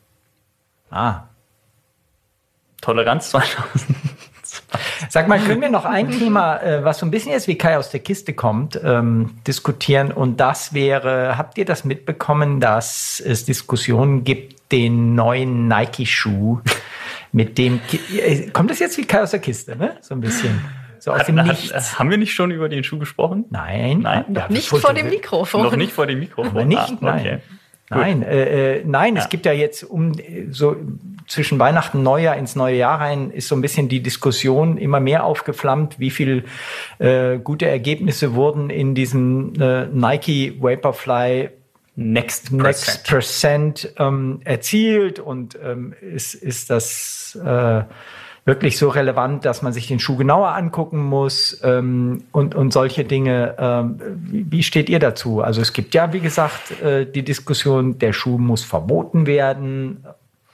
Toleranz 2020. Sag mal, können wir noch ein Thema, was so ein bisschen jetzt wie Kai aus der Kiste kommt, diskutieren? Und das wäre, habt ihr das mitbekommen, dass es Diskussionen gibt, den neuen Nike-Schuh, mit dem, kommt das jetzt wie Kai aus der Kiste, ne? So ein bisschen. So aus dem Nichts. Haben wir nicht schon über den Schuh gesprochen? Nein. Noch nicht vor dem Mikrofon. Noch nicht vor dem Mikrofon. Aber nicht, nein. Okay. Nein, es gibt ja jetzt so zwischen Weihnachten und Neujahr ins neue Jahr rein ist so ein bisschen die Diskussion immer mehr aufgeflammt, wie viel gute Ergebnisse wurden in diesem Nike Vaporfly Next Percent erzielt und ist das wirklich so relevant, dass man sich den Schuh genauer angucken muss und solche Dinge. Wie steht ihr dazu? Also es gibt ja, wie gesagt, die Diskussion, der Schuh muss verboten werden.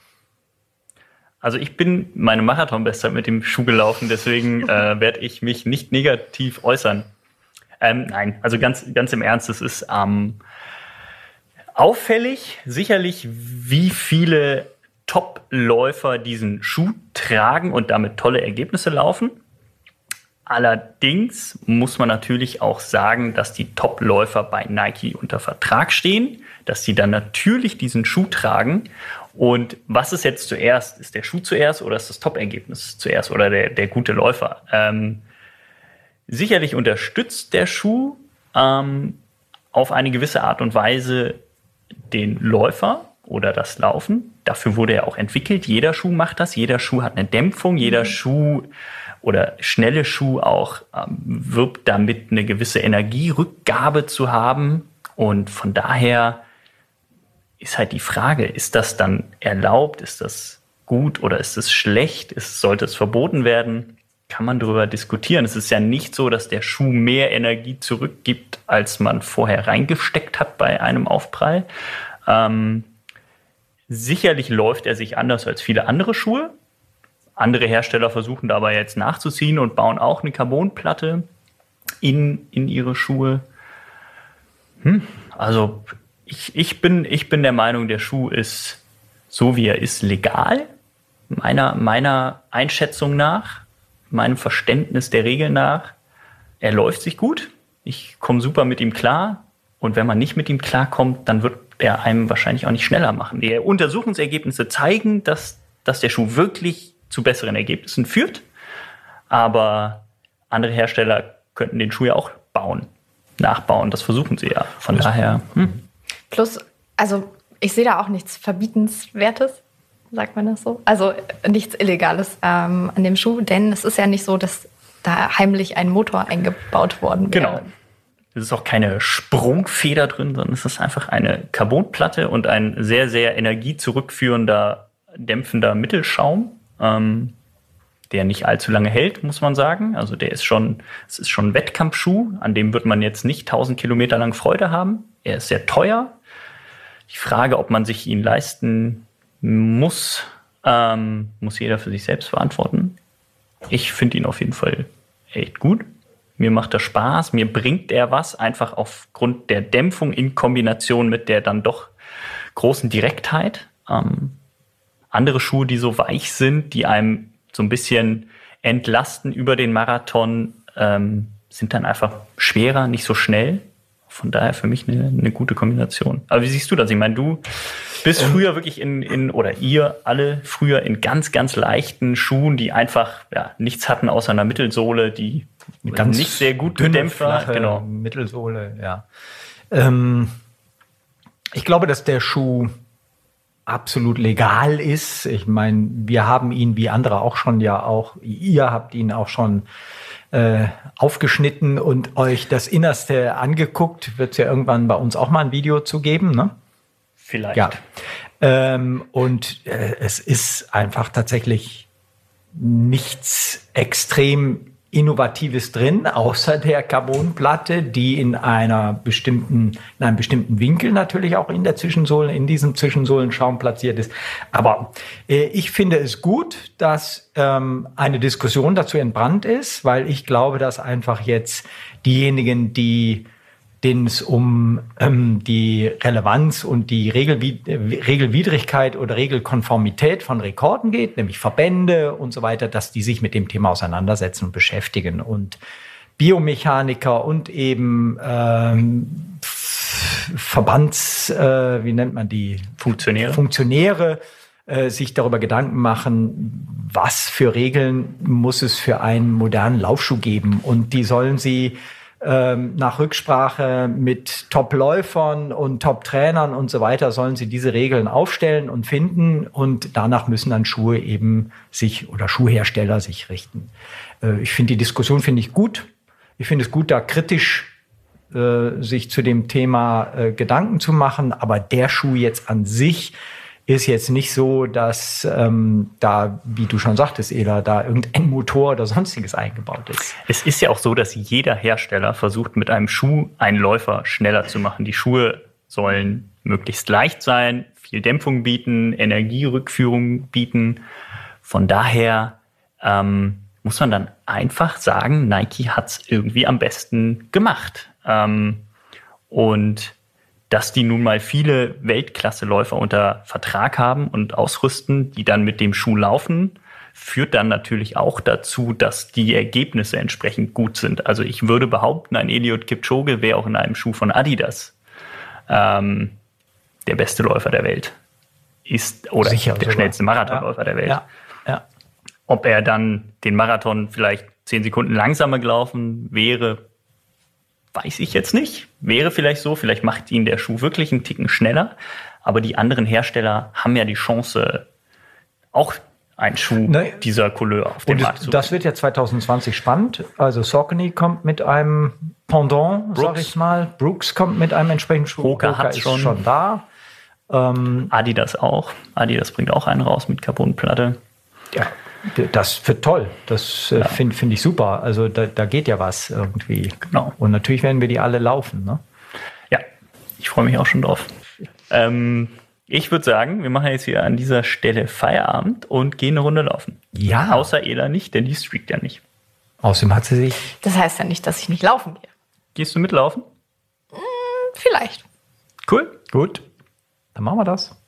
Also ich bin meine Marathon-Bestzeit mit dem Schuh gelaufen, deswegen werde ich mich nicht negativ äußern. Nein, also ganz im Ernst, es ist auffällig, sicherlich, wie viele Top-Läufer diesen Schuh tragen und damit tolle Ergebnisse laufen. Allerdings muss man natürlich auch sagen, dass die Top-Läufer bei Nike unter Vertrag stehen, dass sie dann natürlich diesen Schuh tragen. Und was ist jetzt zuerst? Ist der Schuh zuerst oder ist das Top-Ergebnis zuerst oder der gute Läufer? Sicherlich unterstützt der Schuh auf eine gewisse Art und Weise den Läufer oder das Laufen. Dafür wurde er auch entwickelt. Jeder Schuh macht das. Jeder Schuh hat eine Dämpfung. Jeder Schuh oder schnelle Schuh auch wirbt damit, eine gewisse Energierückgabe zu haben. Und von daher ist halt die Frage, ist das dann erlaubt? Ist das gut oder ist es schlecht? Sollte es verboten werden? Kann man darüber diskutieren. Es ist ja nicht so, dass der Schuh mehr Energie zurückgibt, als man vorher reingesteckt hat bei einem Aufprall. Sicherlich läuft er sich anders als viele andere Schuhe. Andere Hersteller versuchen dabei jetzt nachzuziehen und bauen auch eine Carbonplatte in ihre Schuhe. Also ich bin der Meinung, der Schuh ist so, wie er ist, legal. Meiner Einschätzung nach, meinem Verständnis der Regeln nach. Er läuft sich gut. Ich komme super mit ihm klar. Und wenn man nicht mit ihm klarkommt, dann wird er einem wahrscheinlich auch nicht schneller machen. Die Untersuchungsergebnisse zeigen, dass der Schuh wirklich zu besseren Ergebnissen führt. Aber andere Hersteller könnten den Schuh ja auch nachbauen. Das versuchen sie ja. Von daher. Plus, also ich sehe da auch nichts Verbietenswertes, sagt man das so? Also nichts Illegales an dem Schuh, denn es ist ja nicht so, dass da heimlich ein Motor eingebaut worden wäre. Genau. Es ist auch keine Sprungfeder drin, sondern es ist einfach eine Carbonplatte und ein sehr, sehr energiezurückführender, dämpfender Mittelschaum, der nicht allzu lange hält, muss man sagen. Also es ist schon ein Wettkampfschuh, an dem wird man jetzt nicht 1000 Kilometer lang Freude haben. Er ist sehr teuer. Ich frage, ob man sich ihn leisten muss jeder für sich selbst verantworten. Ich finde ihn auf jeden Fall echt gut. Mir macht er Spaß, mir bringt er was, einfach aufgrund der Dämpfung in Kombination mit der dann doch großen Direktheit. Andere Schuhe, die so weich sind, die einem so ein bisschen entlasten über den Marathon, sind dann einfach schwerer, nicht so schnell. Von daher für mich eine gute Kombination. Aber wie siehst du das? Ich meine, du bist früher wirklich oder ihr alle früher in ganz, ganz leichten Schuhen, die einfach nichts hatten außer einer Mittelsohle, die ganz nicht sehr gut gedämpft war. Genau. Mittelsohle, ja. Ich glaube, dass der Schuh absolut legal ist. Ich meine, wir haben ihn wie andere auch schon ihr habt ihn auch schon aufgeschnitten und euch das Innerste angeguckt. Wird es ja irgendwann bei uns auch mal ein Video zu geben, ne? Vielleicht. Ja. Es ist einfach tatsächlich nichts extrem Innovatives drin, außer der Carbonplatte, die in einem bestimmten Winkel natürlich auch in diesem Zwischensohlenschaum platziert ist. Aber ich finde es gut, dass eine Diskussion dazu entbrannt ist, weil ich glaube, dass einfach jetzt diejenigen, denen es um die Relevanz und die Regelwidrigkeit oder Regelkonformität von Rekorden geht, nämlich Verbände und so weiter, dass die sich mit dem Thema auseinandersetzen und beschäftigen. Und Biomechaniker und eben Funktionäre sich darüber Gedanken machen, was für Regeln muss es für einen modernen Laufschuh geben. Und die sollen sie nach Rücksprache mit Top-Läufern und Top-Trainern und so weiter sollen sie diese Regeln aufstellen und finden und danach müssen dann Schuhhersteller sich richten. Ich finde die Diskussion gut. Ich finde es gut, da kritisch sich zu dem Thema Gedanken zu machen, aber der Schuh jetzt an sich ist jetzt nicht so, dass da, wie du schon sagtest, Ela, da irgendein Motor oder sonstiges eingebaut ist. Es ist ja auch so, dass jeder Hersteller versucht, mit einem Schuh einen Läufer schneller zu machen. Die Schuhe sollen möglichst leicht sein, viel Dämpfung bieten, Energierückführung bieten. Von daher muss man dann einfach sagen, Nike hat es irgendwie am besten gemacht. Und dass die nun mal viele Weltklasse-Läufer unter Vertrag haben und ausrüsten, die dann mit dem Schuh laufen, führt dann natürlich auch dazu, dass die Ergebnisse entsprechend gut sind. Also ich würde behaupten, ein Eliud Kipchoge wäre auch in einem Schuh von Adidas der beste Läufer der Welt. Oder sicher, der schnellste Marathonläufer der Welt. Ja. Ob er dann den Marathon vielleicht 10 Sekunden langsamer gelaufen wäre, weiß ich jetzt nicht. Wäre vielleicht so. Vielleicht macht ihn der Schuh wirklich einen Ticken schneller. Aber die anderen Hersteller haben ja die Chance, auch einen Schuh dieser Couleur auf den Markt zu bringen. Das wird ja 2020 spannend. Also Saucony kommt mit einem Pendant, sag ich mal. Brooks kommt mit einem entsprechenden Schuh. Hoka ist schon da. Adidas auch. Adidas bringt auch einen raus mit Carbonplatte. Ja. Das wird toll. Das finde ich super. Also da geht ja was irgendwie. Genau. Und natürlich werden wir die alle laufen, ne? Ja, ich freue mich auch schon drauf. Ich würde sagen, wir machen jetzt hier an dieser Stelle Feierabend und gehen eine Runde laufen. Ja. Außer Ela nicht, denn die streakt ja nicht. Außerdem hat sie sich... Das heißt ja nicht, dass ich nicht laufen gehe. Gehst du mitlaufen? Vielleicht. Cool. Gut. Dann machen wir das.